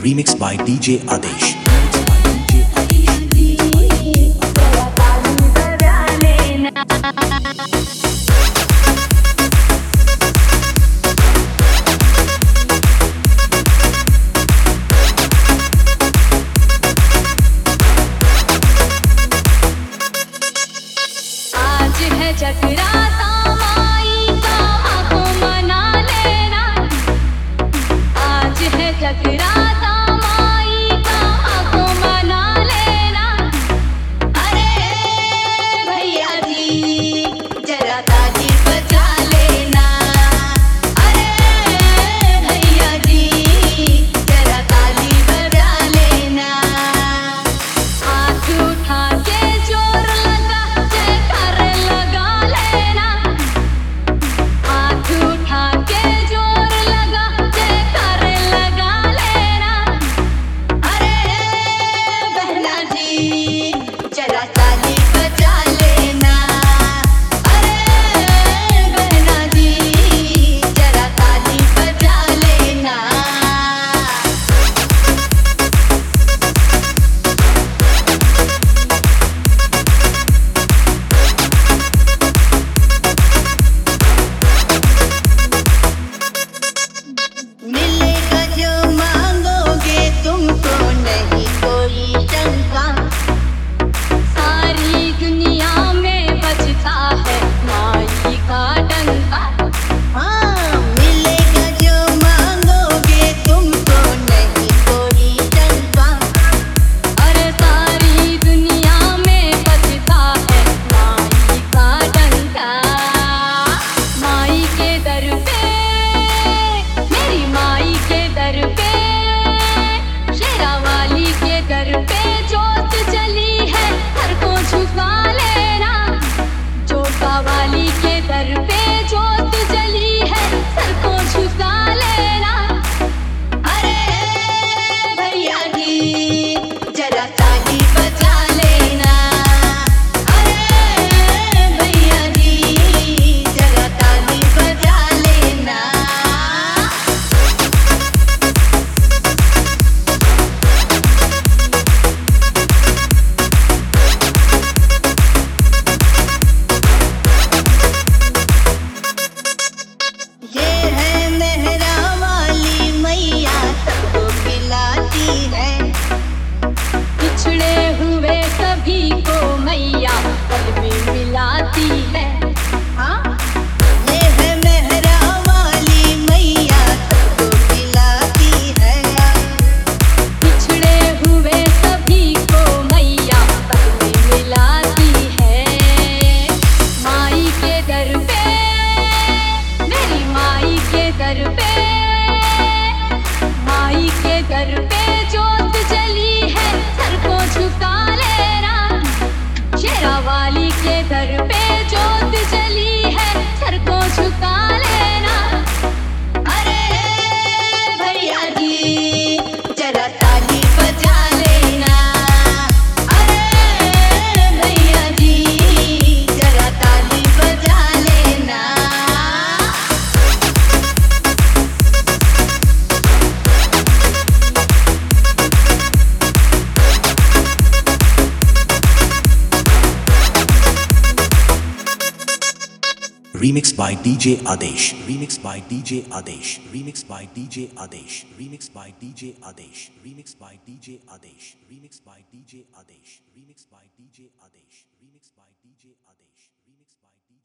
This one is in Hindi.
Remixed by DJ Adesh. जगराता माई का आंखों मना लेना। आज है जगराता माई का आंखों मना लेना। अरे भैया जी जरा ताली बजा लेना। अरे भैया जी जरा ताली बजा लेना। हाथ उठा के जोर लगा जयकार लगा लेना। हाथ उठा के जोर लगा जयकार लगा लेना। अरे बहना जी जरा ताली बजा लेना। अरे बहना जी जरा ताली बजा लेना। मिलेगा जो मांगोगे तुमको नहीं कोई शंका। सारी दुनिया में बजता है माई का डंका। हाँ मिलेगा जो मांगोगे तुमको नहीं कोई शंका। अरे सारी दुनिया में बजता है माई का डंका। माई के दर पे मेरी माई के दर पे शेरा वाली के दर पे जोत जली है सर को झुका लेना। जोता वाली के दर पे जोत जली है सर को झुका लेना। अरे भैया जी जरा ताली बजा लेना। अरे भैया जी जरा ताली बजा लेना। ये है मेहरा वाली मैया सबको खिलाती है। पिछड़े हुए सभी को मैया पल में मिलाती है। हाँ ये है मेहरा वाली मैया सबको खिलाती है। पिछड़े हुए सभी को मैया पल में मिलाती है। माई के दर पे मेरी माई के दर पे माई के दर पे जोत जली है सर को झुका लेना। शेरा वाली के दर पे जोत जली है सर को झुका लेना। अरे भैया जी जरा ताली बजा लेना। अरे भैया जी जरा ताली बजा लेना। Remixed by DJ Adesh. Remixed by DJ Adesh. Remixed by DJ Adesh. Remixed by DJ Adesh. Remixed by DJ Adesh. Remixed by DJ Adesh. Remixed by DJ Adesh. Remixed by DJ Adesh. Remixed by DJ